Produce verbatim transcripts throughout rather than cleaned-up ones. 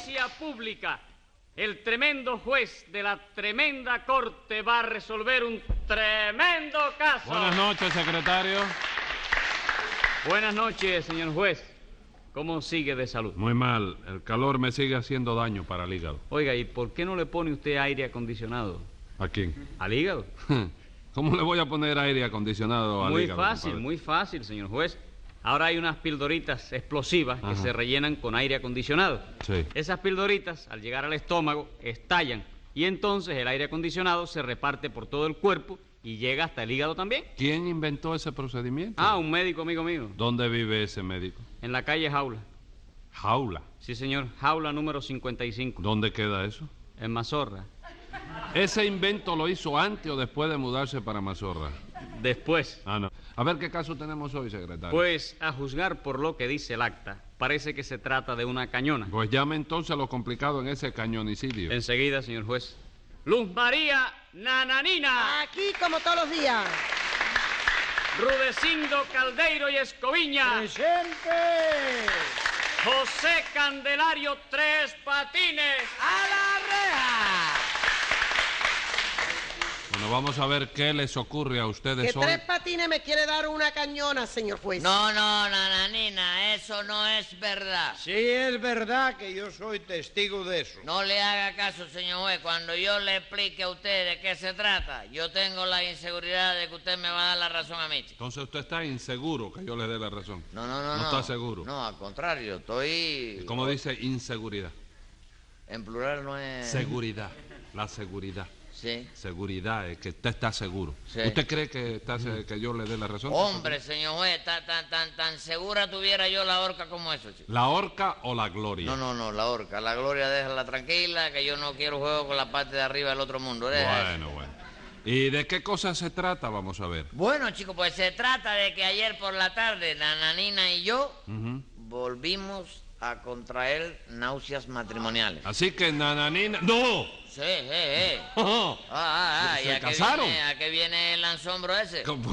audiencia pública. El tremendo juez de la tremenda corte va a resolver un tremendo caso. Buenas noches, secretario. Buenas noches, señor juez. ¿Cómo sigue de salud? Muy mal. El calor me sigue haciendo daño para el hígado. Oiga, ¿y por qué no le pone usted aire acondicionado? ¿A quién? ¿Al hígado? ¿Cómo le voy a poner aire acondicionado al muy hígado? Muy fácil, compadre? muy fácil, señor juez. Ahora hay unas pildoritas explosivas Ajá. que se rellenan con aire acondicionado. Sí. Esas pildoritas, al llegar al estómago, estallan y entonces el aire acondicionado se reparte por todo el cuerpo y llega hasta el hígado también. ¿Quién inventó ese procedimiento? Ah, un médico amigo mío. ¿Dónde vive ese médico? En la calle Jaula. Jaula. Sí, señor. Jaula número cincuenta y cinco. ¿Dónde queda eso? En Mazorra. ¿Ese invento lo hizo antes o después de mudarse para Mazorra? Después. Ah, no. A ver qué caso tenemos hoy, secretario. Pues, a juzgar por lo que dice el acta, parece que se trata de una cañona. Pues llame entonces lo complicado en ese cañonicidio. Enseguida, señor juez. Luz María Nananina. Aquí como todos los días. Rudecindo Caldeiro y Escoviña. ¡Presente! José Candelario Tres Patines. ¡A la reja! Bueno, vamos a ver qué les ocurre a ustedes Que hoy. Tres Patines me quiere dar una cañona, señor juez. No, no, nananina, eso no es verdad. Sí, es verdad que yo soy testigo de eso. No le haga caso, señor juez. Cuando yo le explique a usted de qué se trata, yo tengo la inseguridad de que usted me va a dar la razón a mí, chico. Entonces usted está inseguro que yo le dé la razón. No, no, no, No no. está seguro. No, al contrario, estoy... ¿Cómo dice inseguridad? En plural no es... Seguridad. La seguridad. Sí. Seguridad, es que usted está seguro. Sí. ¿Usted cree que, está, se- que yo le dé la razón? Hombre, señor juez, tan, tan, tan, tan segura tuviera yo la horca como eso, chico. ¿La horca o la gloria? No, no, no, la horca. La gloria déjala tranquila, que yo no quiero juego con la parte de arriba del otro mundo. Deja eso. Bueno, bueno. ¿Y de qué cosa se trata? Vamos a ver. Bueno, chicos, pues se trata de que ayer por la tarde Nananina y yo Ujú. volvimos a contraer náuseas matrimoniales. Así que Nananina... ¡No! Sí, eh, eh. Oh, Ah, ah, ah, ¿Se ¿y a qué casaron? viene, a qué viene el lanzombro ese? ¿Cómo?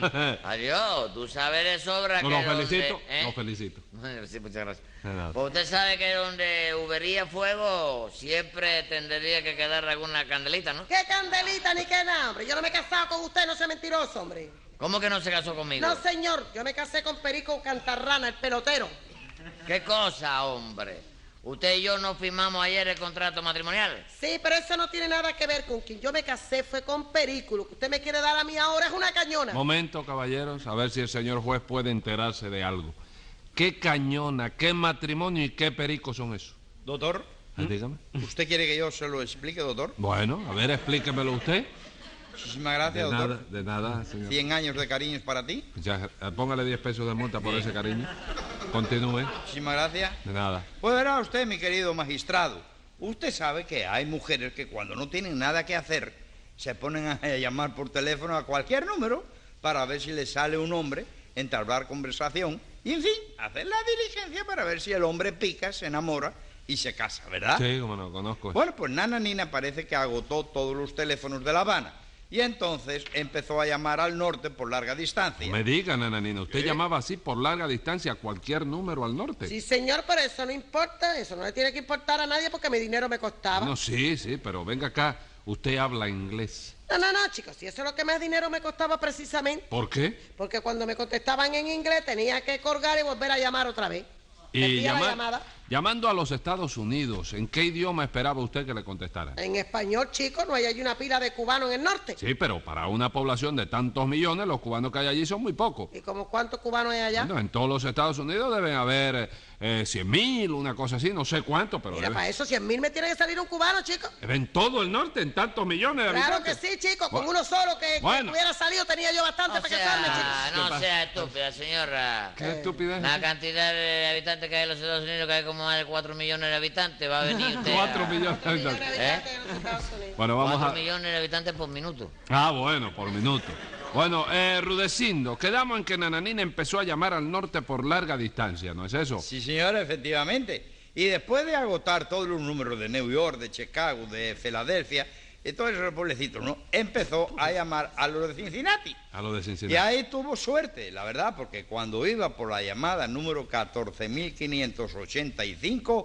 Adiós, tú sabes de sobra No, que lo donde- felicito, ¿eh? lo felicito. Sí, muchas gracias. De nada. Pues usted sabe que donde hubiera fuego siempre tendría que quedar alguna candelita, ¿no? ¿Qué candelita ni qué nada, hombre? Yo no me he casado con usted, no sea mentiroso, hombre. ¿Cómo que no se casó conmigo? No, señor, yo me casé con Perico Cantarrana, el pelotero. ¿Qué cosa, hombre? Usted y yo no firmamos ayer el contrato matrimonial. Sí, pero eso no tiene nada que ver con quien yo me casé, fue con Perico. Lo que usted me quiere dar a mí ahora es una cañona. Momento, caballeros, a ver si el señor juez puede enterarse de algo. ¿Qué cañona, qué matrimonio y qué perico son esos? Doctor, Ah, dígame. ¿usted quiere que yo se lo explique, doctor? Bueno, a ver, explíquemelo usted. Muchísimas gracias, De doctor. nada, de nada, señor. Cien años de cariños para ti. Ya, eh, póngale diez pesos de multa por ese cariño. Continúe. Muchísimas gracias. De nada. Pues verá usted, mi querido magistrado, usted sabe que hay mujeres que cuando no tienen nada que hacer se ponen a llamar por teléfono a cualquier número para ver si les sale un hombre, entablar conversación y, en fin, hacer la diligencia para ver si el hombre pica, se enamora y se casa, ¿verdad? Sí, como no, conozco. Bueno, pues Nananina parece que agotó todos los teléfonos de La Habana y entonces empezó a llamar al norte por larga distancia. No me diga, nananina, usted ¿Qué? llamaba así por larga distancia a cualquier número al norte. Sí, señor, pero eso no importa, eso no le tiene que importar a nadie porque mi dinero me costaba. No, sí, sí, pero venga acá, usted habla inglés. No, no, no, chicos, si eso es lo que más dinero me costaba precisamente. ¿Por qué? Porque cuando me contestaban en inglés tenía que colgar y volver a llamar otra vez. Y Perdía la llama- llamada. llamando a los Estados Unidos, ¿en qué idioma esperaba usted que le contestara? En español, chicos, no hay allí una pila de cubanos en el norte. Sí, pero para una población de tantos millones, los cubanos que hay allí son muy pocos. ¿Y como cuántos cubanos hay allá? Bueno, en todos los Estados Unidos deben haber eh, cien mil, una cosa así, no sé cuánto, pero Mira, debe- para eso cien mil me tiene que salir un cubano, chicos. en todo el norte, en tantos millones de Claro que habitantes. sí, chicos, con Bueno. uno solo que, que Bueno. hubiera salido tenía yo bastante No para casarme, sea, chicos. ¿Qué no pasa? sea estúpida, señora. ¿Qué estupidez? La cantidad de habitantes que hay en los Estados Unidos, que hay como más de cuatro millones de habitantes, va a venir usted. Cuatro a- millones de Millones de habitantes. habitantes en los Estados Unidos. Bueno, vamos Cuatro a... millones de habitantes por minuto. Ah, bueno, por minuto. Bueno, eh, Rudecindo, quedamos en que Nananina empezó a llamar al norte por larga distancia, ¿no es eso? Sí, señor, efectivamente. Y después de agotar todos los números de New York, de Chicago, de Filadelfia y todos esos pueblecitos, ¿no? Empezó a llamar a los de Cincinnati. A lo de Cincinnati. Y ahí tuvo suerte, la verdad, porque cuando iba por la llamada número catorce mil quinientos ochenta y cinco,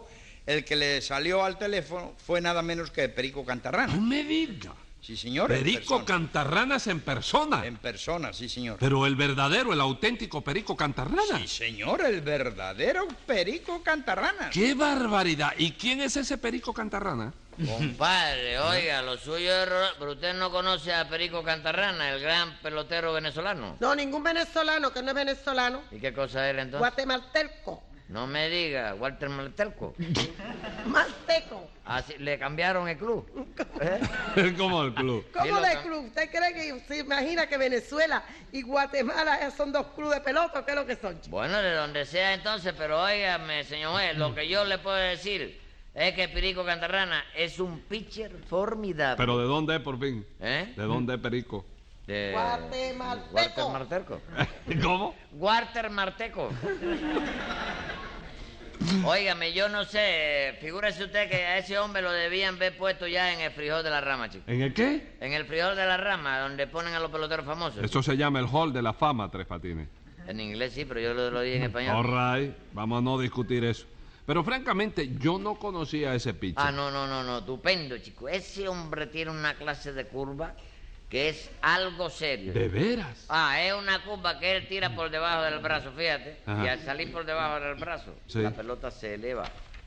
el que le salió al teléfono fue nada menos que Perico Cantarrana. No me diga. Sí, señor. en Perico persona. Cantarranas en persona. En persona, sí, señor. Pero el verdadero, el auténtico Perico Cantarrana. Sí, señor, el verdadero Perico Cantarrana. ¡Qué barbaridad! ¿Y quién es ese Perico Cantarrana? Compadre, oiga, lo suyo es... ro- Pero usted no conoce a Perico Cantarrana, el gran pelotero venezolano. No, ningún venezolano que no es venezolano. ¿Y qué cosa es él entonces? Guatemalteco. No me diga, Walter Maltelco. Malteco. Así, le cambiaron el club. ¿Eh? ¿Cómo el club? Sí, ¿Cómo lo de cam- club? ¿Usted cree que se imagina que Venezuela y Guatemala son dos clubes de pelota o qué es lo que son, chico? Bueno, de donde sea entonces, pero óigame, señor juez, lo que yo le puedo decir es que Perico Cantarrana es un pitcher formidable. ¿Pero de dónde es, por fin? ¿Eh? ¿De dónde es Perico? De... Guatemalteco. Walter Marteco. ¿Cómo? Walter Marteco. Óigame, yo no sé, figúrese usted que a ese hombre lo debían ver puesto ya en el frijol de la rama, chico. ¿En el qué? En el frijol de la rama, donde ponen a los peloteros famosos. Eso se llama el Hall de la Fama, Tres Patines. En inglés sí, pero yo lo, lo dije en español. All right, vamos a no discutir eso. Pero francamente, yo no conocía a ese pitcher. Ah, no, no, no, no, estupendo, chico. Ese hombre tiene una clase de curva que es algo serio. ¿De veras? Ah, es una curva que él tira por debajo del brazo, fíjate. Ajá. Y al salir por debajo del brazo, Sí. la pelota se eleva.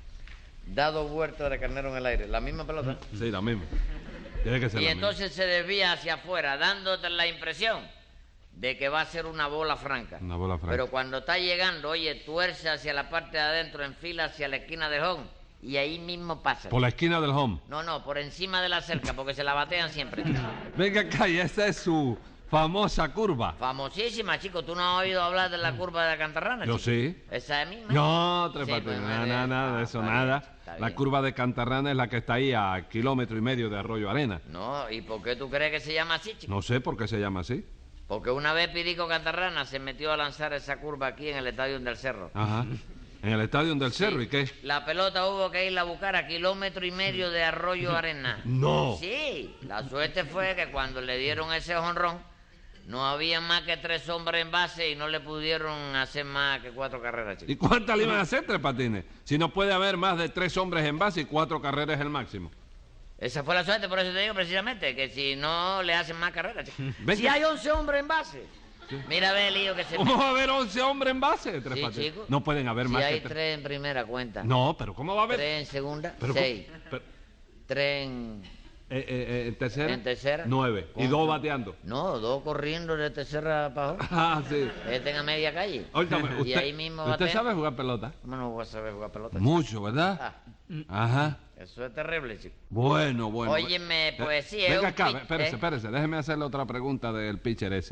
Da dos vueltas de carnero en el aire. La misma pelota. Sí, la misma. Tiene que ser Y la entonces se desvía hacia afuera, dándote la impresión de que va a ser una bola franca. Una bola franca. Pero cuando está llegando, oye, tuerce hacia la parte de adentro, enfila hacia la esquina del home, y ahí mismo pasa. misma. Por la esquina del home. No, no, por encima de la cerca, porque se la batean siempre. Venga acá, y esa es su famosa curva. Famosísima, chico. ¿Tú no has oído hablar de la curva de la Cantarrana, Yo chico? sí. ¿Esa es misma? No, Tres Sí, Patines, pues, nada, muy nada, bien. nada de Ah, eso, está nada. bien, está La bien. curva de Cantarrana es la que está ahí a kilómetro y medio de Arroyo Arena. No, ¿y por qué tú crees que se llama así, chico? No sé por qué se llama así. Porque una vez Perico Cantarrana se metió a lanzar esa curva aquí en el Estadio del Cerro. Ajá. En el estadio del Cerro, ¿y qué? La pelota hubo que irla a buscar a kilómetro y medio de Arroyo Arena. No. Sí, la suerte fue que cuando le dieron ese jonrón, no había más que tres hombres en base y no le pudieron hacer más que cuatro carreras, ¿Y chicos. cuántas le iban a hacer, Tres Patines? Si no puede haber más de tres hombres en base y cuatro carreras es el máximo. Esa fue la suerte, por eso te digo precisamente, que si no le hacen más carreras, chicos. Ven Si que- hay once hombres en base. Mira, ve el lío que se ¿Cómo va a haber once hombres en base, Tres Sí, Patines? chico. No pueden haber Si más hay que tres. tres en primera cuenta. No, pero ¿cómo va a haber? Tres en segunda, Pero seis. ¿cómo? Pero- Tres en... eh, eh, eh, ¿En tercera? En tercera. Nueve. Y ¿Cómo? dos bateando. No, dos corriendo de tercera para abajo. Ah, sí. Este en a media calle. Óigame, Y usted, ahí mismo usted batea. sabe jugar pelota. ¿Cómo no voy a saber jugar pelota? Mucho, ¿verdad? Ah, Ajá. eso es terrible, chico. Bueno, bueno. Óyeme, pues sí, es Venga un acá, pitch- espérese, ¿eh? espérese. Déjeme hacerle otra pregunta del pitcher ese.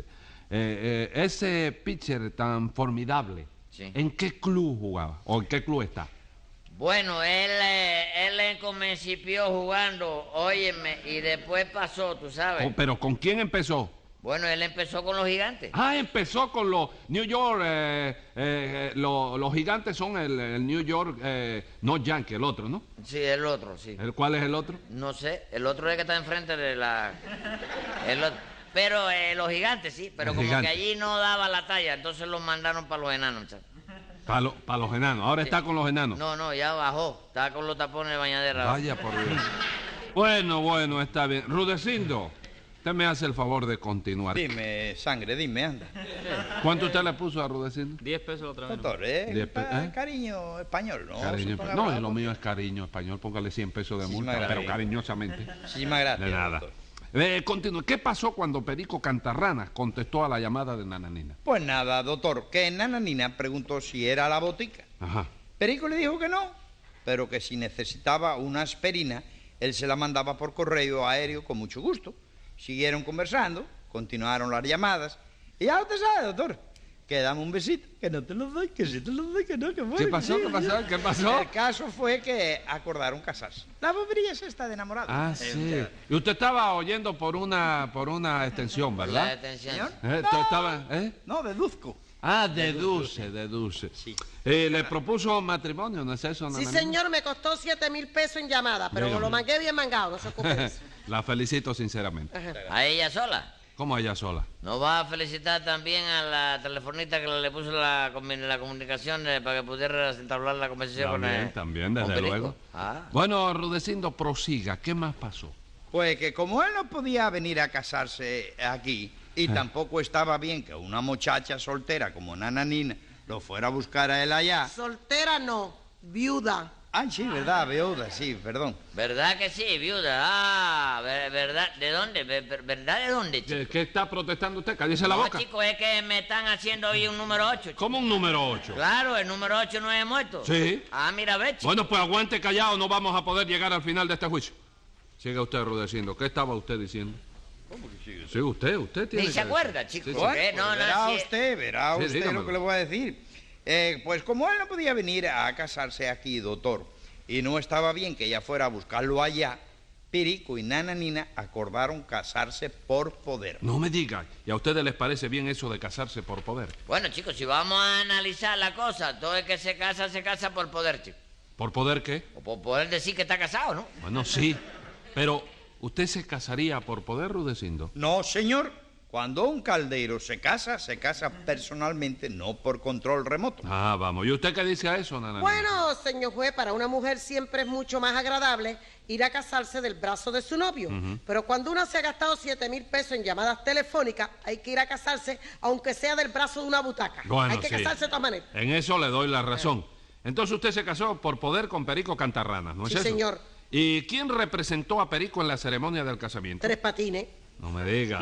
Eh, eh, ese pitcher tan formidable, Sí. ¿en qué club jugaba? ¿O en qué club está? Bueno, él, eh, él comencipió jugando, óyeme, y después pasó, tú sabes. Oh, ¿Pero con quién empezó? Bueno, él empezó con los gigantes. Ah, empezó con los New York, eh, eh, eh, lo- los gigantes son el, el New York, eh, no Yankee, el otro, ¿no? Sí, el otro, sí. ¿El cuál es el otro? No sé, el otro es que está enfrente de la... el otro. Pero eh, los gigantes, sí, pero El como gigante. que allí no daba la talla, entonces los mandaron para los enanos, muchachos. Para los enanos. Ahora está con los enanos. No, no, ya bajó, está con los tapones de bañadera. abajo. Vaya por Dios. Bueno, bueno, está bien. Rudecindo, usted me hace el favor de continuar. Dime, sangre, dime, anda. ¿Cuánto usted le puso a Rudecindo? Diez pesos la otra vez. Doctor, ¿eh? Diez pe- Pa- ¿eh? Cariño español, ¿no? Cariño, Se ponga no, bravo. lo mío es cariño español. Póngale cien pesos de Muchísimas multa, pero gracias. cariñosamente. Muchísimas gracias, De nada. doctor. Eh, continúe. ¿Qué pasó cuando Perico Cantarrana contestó a la llamada de Nananina? Pues nada, doctor, que Nananina preguntó si era la botica. Ajá. Perico le dijo que no, pero que si necesitaba una aspirina, él se la mandaba por correo aéreo con mucho gusto. Siguieron conversando, continuaron las llamadas, y ya usted sabe, doctor, que dame un besito, que no te lo doy, que sí te lo doy, que no, que bueno. ¿Qué que pasó? sí, ¿Qué que pasó? sí. ¿Qué pasó? El caso fue que acordaron casarse. La bobería es esta de enamorado. Ah, sí. Y usted estaba oyendo por una por una extensión, La ¿verdad? detención. Señor. Eh, usted estaba, ¿eh? No, deduzco. Ah, deduce, deduce. Sí. Eh, ¿Le propuso matrimonio, no es eso, Sí, Nananina? señor, me costó siete mil pesos en llamada, pero Dígame. lo mangué bien mangado, no se ocupe de eso. La felicito sinceramente. Ajá. ¿A ella sola? ¿Cómo allá sola? ¿No va a felicitar también a la telefonista que le puso la, comu- la comunicación eh, para que pudiera entablar la conversación con También, él? también, desde luego. Ah. Bueno, Rudecindo, prosiga. ¿Qué más pasó? Pues que como él no podía venir a casarse aquí y tampoco estaba bien que una muchacha soltera como Nananina lo fuera a buscar a él allá. Soltera no, viuda. Ay, sí, verdad, viuda, sí, perdón. ¿Verdad que sí, viuda? Ah, ver- ¿verdad? ¿De dónde? Ver- ver- ¿Verdad de dónde, chico? ¿Qué, qué está protestando usted? Cállese la No, boca. chico, es que me están haciendo hoy un número ocho. chico. ¿Cómo un número ocho? Claro, el número ocho no es muerto. Sí. Ah, mira, ve, chico. Bueno, pues aguante callado, no vamos a poder llegar al final de este juicio. Siga usted, Rudecindo. ¿Qué estaba usted diciendo? ¿Cómo que sigue? Sí, usted, usted tiene Ni se que acuerda, decir. chico. Sí, sí. Bueno, ¿Qué? pues No, no, verá sí. usted, verá Sí, usted dígamelo. lo que le voy a decir. Eh, pues como él no podía venir a casarse aquí, doctor, y no estaba bien que ella fuera a buscarlo allá, Perico y Nananina acordaron casarse por poder. No me diga. ¿Y a ustedes les parece bien eso de casarse por poder? Bueno, chicos, si vamos a analizar la cosa, todo el que se casa, se casa por poder, chico. ¿Por poder qué? O por poder decir que está casado, ¿no? Bueno, sí. Pero, ¿usted se casaría por poder, Rudecindo? No, señor. Cuando un caldeiro se casa, se casa personalmente, no por control remoto. Ah, vamos. ¿Y usted qué dice a eso, Nananina? Bueno, señor juez, para una mujer siempre es mucho más agradable ir a casarse del brazo de su novio. Pero cuando uno se ha gastado siete mil pesos en llamadas telefónicas, hay que ir a casarse, aunque sea del brazo de una butaca. Bueno, hay que sí. casarse de todas maneras. En eso le doy la razón. Entonces usted se casó por poder con Perico Cantarranas, ¿no es Sí, eso? señor. ¿Y quién representó a Perico en la ceremonia del casamiento? Tres patines. No me diga.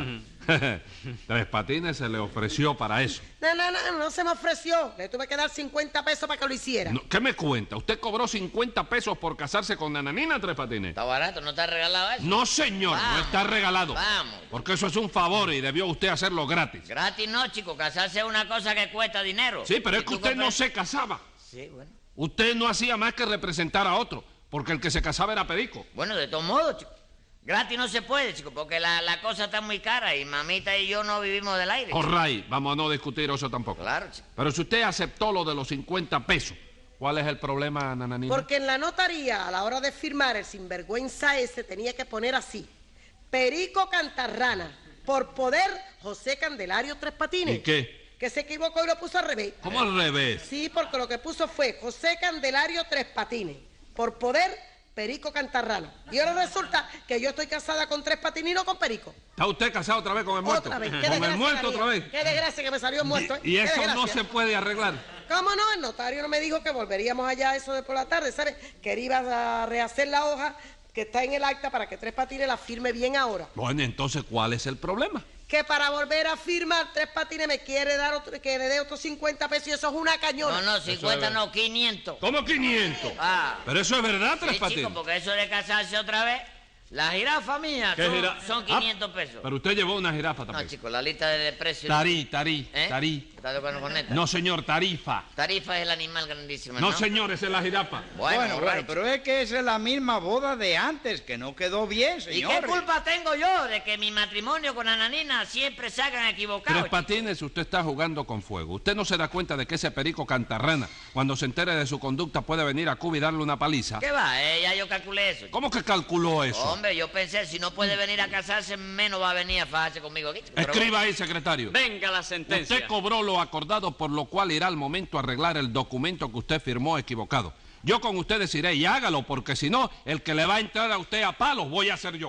Tres Patines se le ofreció para eso. No, no, no, no se me ofreció. Le tuve que dar cincuenta pesos para que lo hiciera. No, ¿qué me cuenta? ¿Usted cobró cincuenta pesos por casarse con Nananina, Tres Patines? Está barato, ¿no está regalado eso? No, señor, no Vamos, está regalado. vamos. Porque eso es un favor y debió usted hacerlo gratis. Gratis no, chico, casarse es una cosa que cuesta dinero. Sí, pero Y es que tú usted no compras- se casaba. Sí, bueno. Usted no hacía más que representar a otro, porque el que se casaba era Perico. Bueno, de todos modos, chico. Gratis no se puede, chico, porque la, la cosa está muy cara y mamita y yo no vivimos del aire. chico. Corray, vamos a no discutir eso tampoco. Claro, chico. Pero si usted aceptó lo de los cincuenta pesos, ¿cuál es el problema, Nananina? Porque en la notaría, a la hora de firmar, el sinvergüenza ese tenía que poner así: Perico Cantarrana, por poder, José Candelario Tres Patines. ¿Y qué? Que se equivocó y lo puso al revés. ¿Cómo al revés? Sí, porque lo que puso fue José Candelario Tres Patines, por poder, Perico Cantarrana. Y ahora resulta que yo estoy casada con Tres Patines y no con Perico. ¿Está usted casado otra vez con el muerto? Otra vez. Qué ¿Con desgracia el muerto la otra mía. vez? Qué desgracia que me salió muerto. ¿eh? Y Qué eso no desgracia. se puede arreglar. ¿Cómo no? El notario no me dijo que volveríamos allá eso de por la tarde, ¿sabes? Que él iba a rehacer la hoja que está en el acta para que Tres Patines la firme bien ahora. Bueno, entonces, ¿cuál es el problema? Que para volver a firmar Tres Patines me quiere dar otro, que le dé otros cincuenta pesos y eso es una cañona. No, no, cincuenta no, quinientos. ¿Cómo quinientos? Ah. Pero eso es verdad, Tres Sí, Patines. chico, porque eso de casarse otra vez, la jirafa mía ¿Qué son, jira- son Ah, quinientos pesos. Pero usted llevó una jirafa No, también. chico, la lista de precios. Tarí, tarí, ¿Eh? tarí. ¿Está tocando con esta? No, señor, tarifa. Tarifa es el animal grandísimo, ¿no? No, señor, esa es la jirafa. Bueno, Bueno, bueno, right. pero es que esa es la misma boda de antes, que no quedó bien, ¿Y señor. qué culpa tengo yo de que mi matrimonio con Ananina siempre salgan equivocados? Tres Patines, usted está jugando con fuego. Usted no se da cuenta de que ese Perico Cantarrana, cuando se entere de su conducta, puede venir a Cuba y darle una paliza. ¿Qué va? Eh, ya yo calculé eso. ¿Cómo que calculó eso? Hombre, yo pensé, si no puede venir a casarse, menos va a venir a fajarse conmigo aquí. chico. Pero Escriba ahí, secretario. Venga la sentencia. Usted cobró lo acordado, por lo cual irá al momento a arreglar el documento que usted firmó equivocado. Yo con ustedes iré y hágalo, porque si no, el que le va a entrar a usted a palos voy a ser yo.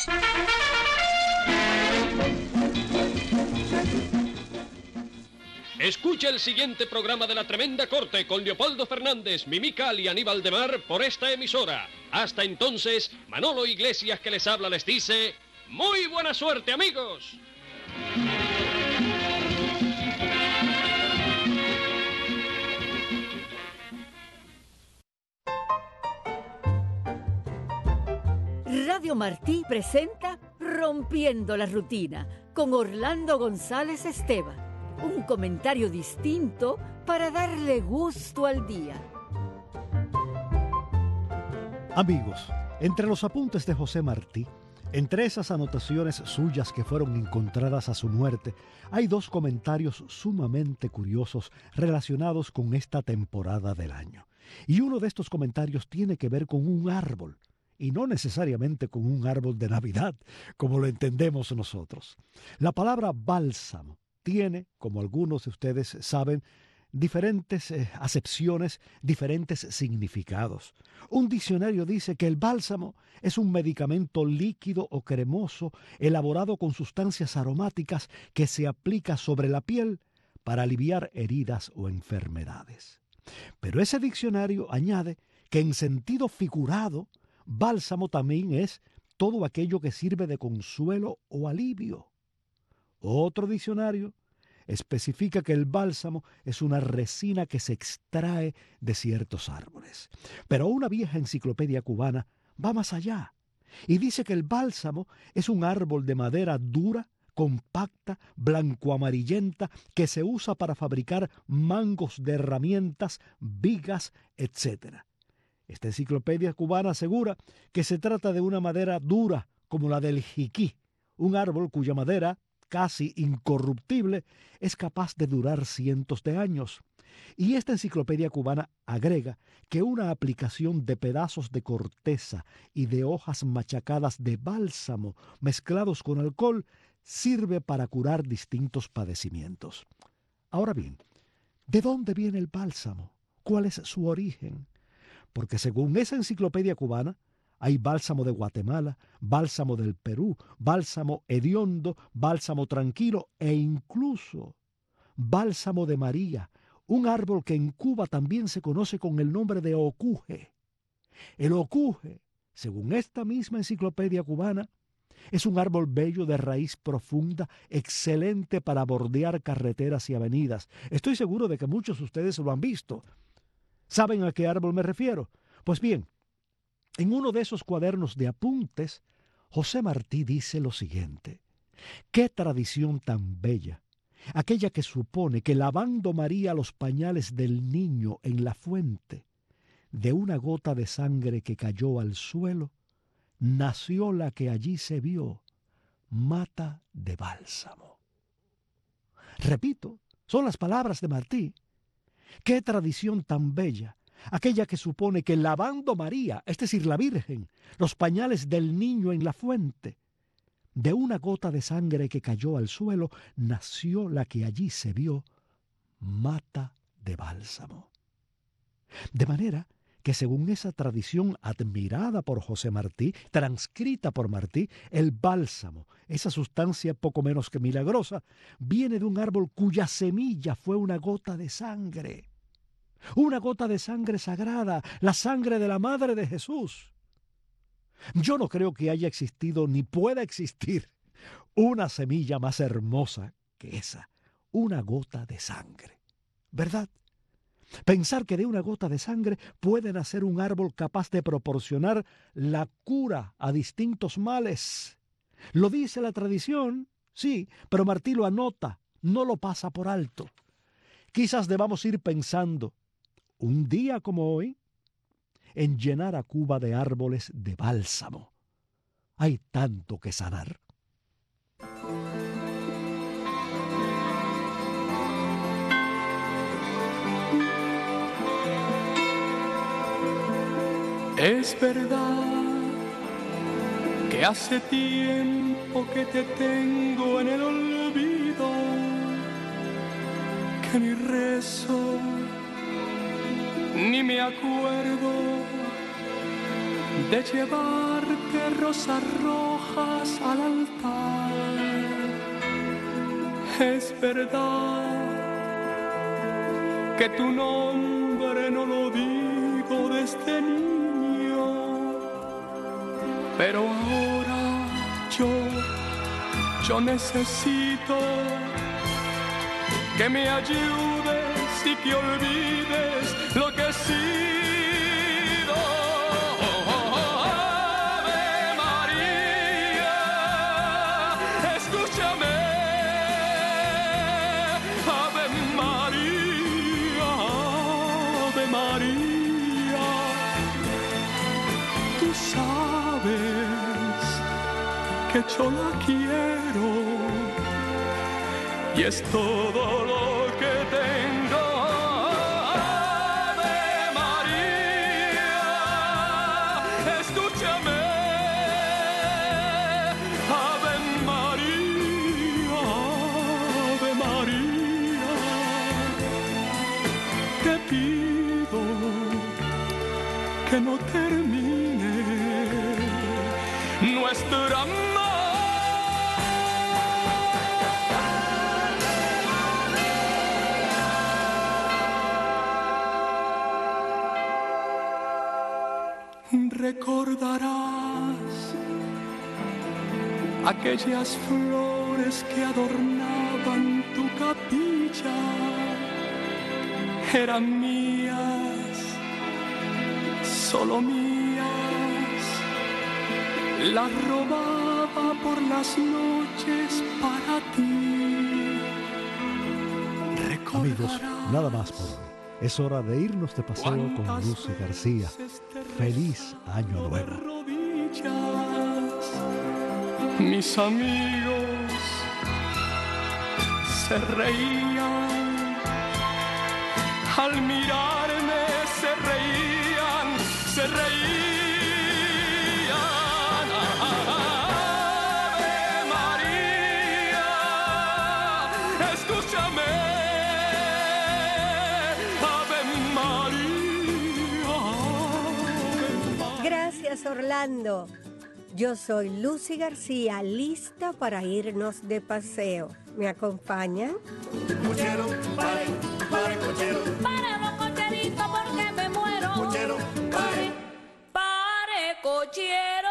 Escucha el siguiente programa de La Tremenda Corte con Leopoldo Fernández, Mimical y Aníbal de Mar por esta emisora. Hasta entonces, Manolo Iglesias que les habla les dice, ¡muy buena suerte, amigos! Radio Martí presenta Rompiendo la Rutina con Orlando González Esteban. Un comentario distinto para darle gusto al día. Amigos, entre los apuntes de José Martí, entre esas anotaciones suyas que fueron encontradas a su muerte, hay dos comentarios sumamente curiosos relacionados con esta temporada del año. Y uno de estos comentarios tiene que ver con un árbol. y no necesariamente con un árbol de Navidad, como lo entendemos nosotros. La palabra bálsamo tiene, como algunos de ustedes saben, diferentes eh, acepciones, diferentes significados. Un diccionario dice que el bálsamo es un medicamento líquido o cremoso elaborado con sustancias aromáticas que se aplica sobre la piel para aliviar heridas o enfermedades. Pero ese diccionario añade que en sentido figurado, bálsamo también es todo aquello que sirve de consuelo o alivio. Otro diccionario especifica que el bálsamo es una resina que se extrae de ciertos árboles. Pero una vieja enciclopedia cubana va más allá y dice que el bálsamo es un árbol de madera dura, compacta, blanco-amarillenta, que se usa para fabricar mangos de herramientas, vigas, etcétera. Esta enciclopedia cubana asegura que se trata de una madera dura como la del jiquí, un árbol cuya madera, casi incorruptible, es capaz de durar cientos de años. Y esta enciclopedia cubana agrega que una aplicación de pedazos de corteza y de hojas machacadas de bálsamo mezclados con alcohol sirve para curar distintos padecimientos. Ahora bien, ¿de dónde viene el bálsamo? ¿Cuál es su origen? Porque según esa enciclopedia cubana, hay bálsamo de Guatemala, bálsamo del Perú, bálsamo hediondo, bálsamo tranquilo e incluso bálsamo de María, un árbol que en Cuba también se conoce con el nombre de ocuje. El ocuje, según esta misma enciclopedia cubana, es un árbol bello de raíz profunda, excelente para bordear carreteras y avenidas. Estoy seguro de que muchos de ustedes lo han visto. ¿Saben a qué árbol me refiero? Pues bien, en uno de esos cuadernos de apuntes, José Martí dice lo siguiente: «Qué tradición tan bella, aquella que supone que lavando María los pañales del niño en la fuente, de una gota de sangre que cayó al suelo, nació la que allí se vio, mata de bálsamo». Repito, son las palabras de Martí. Qué tradición tan bella, aquella que supone que lavando María, es decir, la Virgen, los pañales del niño en la fuente, de una gota de sangre que cayó al suelo, nació la que allí se vio, mata de bálsamo. De manera que según esa tradición admirada por José Martí, transcrita por Martí, el bálsamo, esa sustancia poco menos que milagrosa, viene de un árbol cuya semilla fue una gota de sangre. Una gota de sangre sagrada, la sangre de la Madre de Jesús. Yo no creo que haya existido ni pueda existir una semilla más hermosa que esa, una gota de sangre. ¿Verdad? Pensar que de una gota de sangre puede nacer un árbol capaz de proporcionar la cura a distintos males. Lo dice la tradición, sí, pero Martí lo anota, no lo pasa por alto. Quizás debamos ir pensando, un día como hoy, en llenar a Cuba de árboles de bálsamo. Hay tanto que sanar. Es verdad que hace tiempo que te tengo en el olvido, que ni rezo ni me acuerdo de llevarte rosas rojas al altar. Es verdad que tu nombre no lo digo desde niño, pero ahora yo, yo necesito que me ayudes y que olvides lo que he sido. Oh, oh, oh, Ave María, escúchame. Ave María, Ave María, tú sabes que yo la quiero y es todo lo que tengo. Ave María, escúchame. recordarás aquellas flores que adornaban tu capilla. Eran mías, solo mías. Las robaba por las noches para ti. Amigos, nada más por hoy. Es hora de irnos de paseo con Lucy García. Feliz Año Nuevo. Mis amigos se reían al mirarme, se reían, se reían. Ave María, escúchame. Ave María, Ave María. Gracias, Orlando. Yo soy Lucy García, lista para irnos de paseo. ¿Me acompañan? Cochero, pare, pare, cochero. Pare los cocheritos porque me muero. Cochero, pare. Pare, cochero.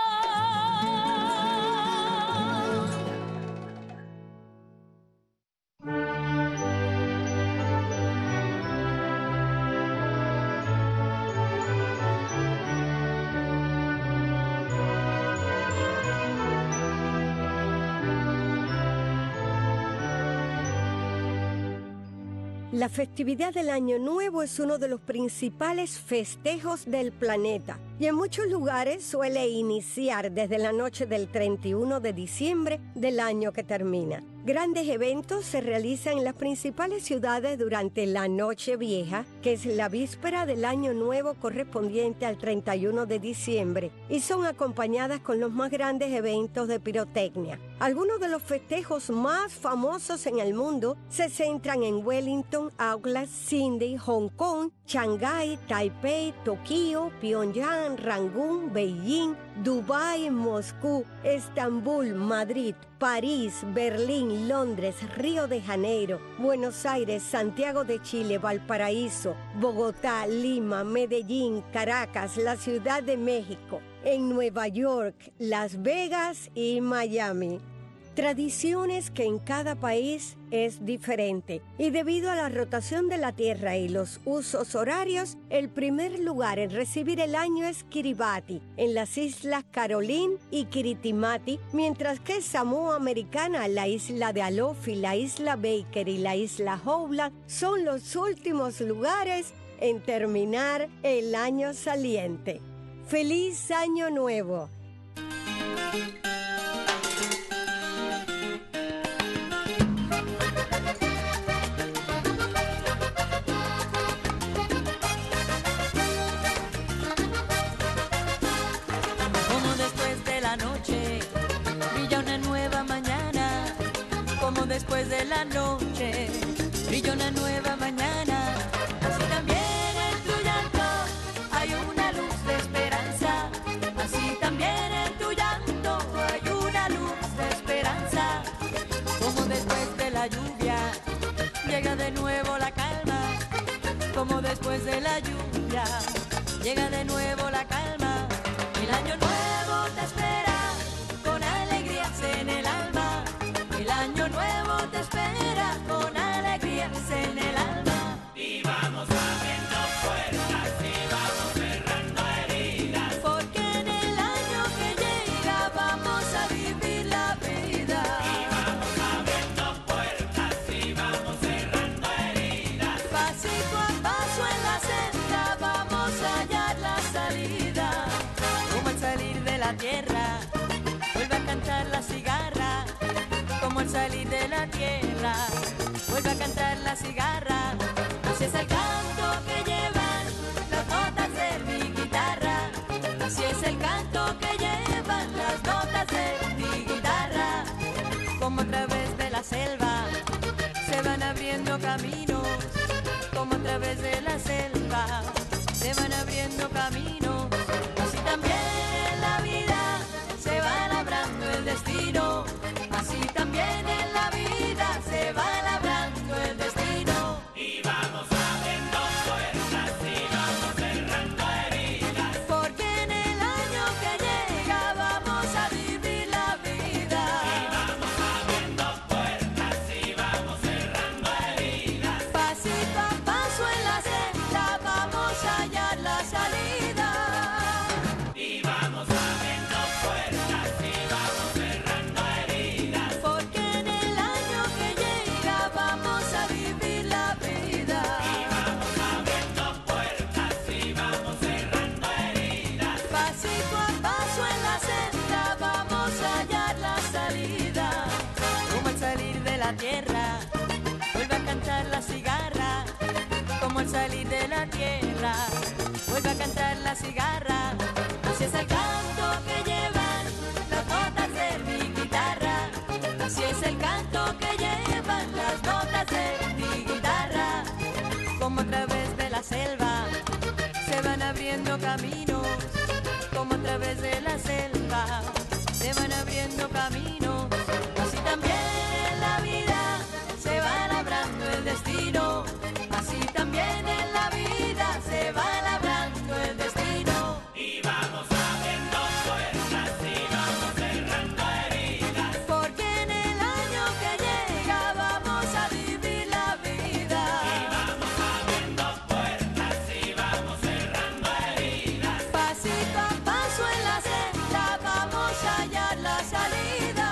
La festividad del Año Nuevo es uno de los principales festejos del planeta y en muchos lugares suele iniciar desde la noche del treinta y uno de diciembre del año que termina. Grandes eventos se realizan en las principales ciudades durante la Noche Vieja, que es la víspera del Año Nuevo correspondiente al treinta y uno de diciembre, y son acompañadas con los más grandes eventos de pirotecnia. Algunos de los festejos más famosos en el mundo se centran en Wellington, Auckland, Sydney, Hong Kong, Shanghái, Taipei, Tokio, Pyongyang, Rangún, Beijing, Dubái, Moscú, Estambul, Madrid, París, Berlín, Londres, Río de Janeiro, Buenos Aires, Santiago de Chile, Valparaíso, Bogotá, Lima, Medellín, Caracas, la Ciudad de México, en Nueva York, Las Vegas y Miami. Tradiciones que en cada país es diferente y debido a la rotación de la Tierra y los usos horarios, el primer lugar en recibir el año es Kiribati, en las Islas Caroline y Kiritimati, mientras que Samoa Americana, la isla de Alofi, la isla Baker y la isla Howland son los últimos lugares en terminar el año saliente. ¡Feliz Año Nuevo! Después de la noche, brilla una nueva mañana. Así también en tu llanto hay una luz de esperanza. Así también en tu llanto hay una luz de esperanza. Como después de la lluvia llega de nuevo la calma. Como después de la lluvia llega de nuevo la calma. El año nuevo te espera con alegrías en el alma. El año nuevo te espera con alegrías en el alma. Y vamos abriendo puertas y vamos cerrando heridas. Porque en el año que llega vamos a vivir la vida. Y vamos abriendo puertas y vamos cerrando heridas. Pasito a paso en la senda vamos a hallar la salida. Como al salir de la tierra vuelve a cantar la cigarra. Como al salir de la tierra vuelve a cantar la cigarra. Así es el canto que llevan las notas de mi guitarra. Así es el canto que llevan las notas de mi guitarra. Como a través de la selva se van abriendo caminos. Como a través de la selva se van abriendo caminos. Así también en la vida se va labrando el destino. Así también en la vida se va labrando el destino. Y vamos abriendo puertas y vamos cerrando heridas. Porque salir de la tierra, vuelve a cantar la cigarra. Así es el canto que llevan las notas de mi guitarra. Así es el canto que llevan las notas de mi guitarra. Como a través de la selva se van abriendo caminos, como a través de la selva se van abriendo caminos. Así también en la vida se va labrando el destino. Así también en la vida se va labrando el destino. Y vamos abriendo puertas y vamos cerrando heridas. Porque en el año que llega vamos a vivir la vida. Y vamos abriendo puertas y vamos cerrando heridas. Pasito a paso en la senda vamos a hallar la salida.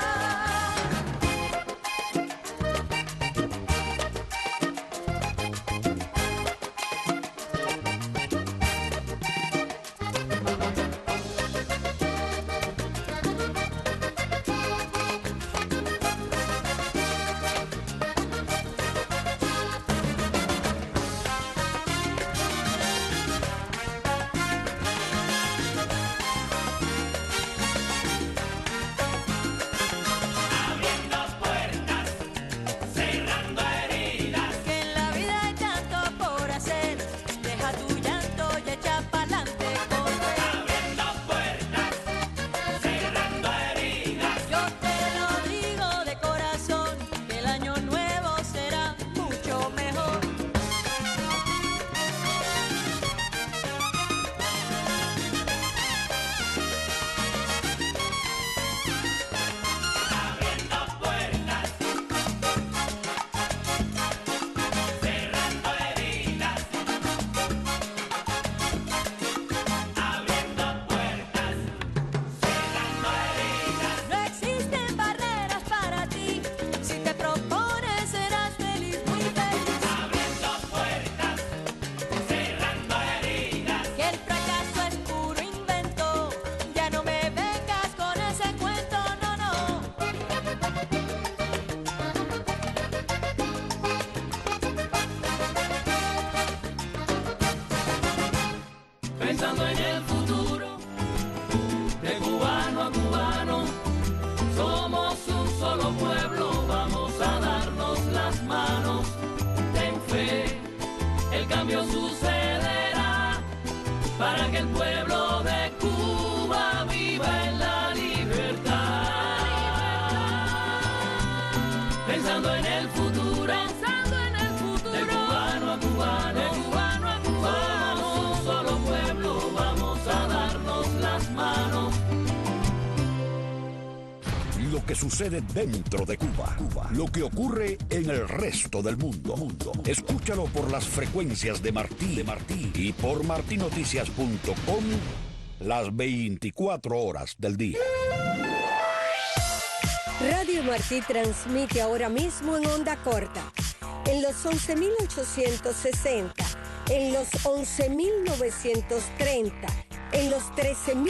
Abriendo puertas, cerrando heridas. Que en la vida hay tanto por hacer. Deja tu llanto y echa pa'lante, corre. Abriendo puertas, cerrando heridas. Yo te lo digo de corazón, que el año nuevo será mucho mejor. Abriendo puertas, cerrando heridas. Abriendo puertas, cerrando heridas. No existen barreras para ti. Si te propones serás feliz, muy feliz. Abriendo puertas, cerrando heridas. Que el fracaso es puro invento. Ya no me vengas con ese cuento, no, no. Pensando en el futuro, de cubano a cubano, somos un solo pueblo, vamos a darnos las manos. Ten fe, el cambio sucederá, para que el pueblo de Cuba viva en la libertad. Pensando en el futuro, pensando en el futuro, de cubano a cubano, de cubano a cubano, somos un solo pueblo, vamos a darnos las manos. Lo que sucede dentro de Cuba, Cuba, lo que ocurre en el resto del mundo. mundo. Escúchalo por las frecuencias de Martí, de Martí y por martí noticias punto com las veinticuatro horas del día. Radio Martí transmite ahora mismo en onda corta, en los once mil ochocientos sesenta, en los once mil novecientos treinta, en los trece mil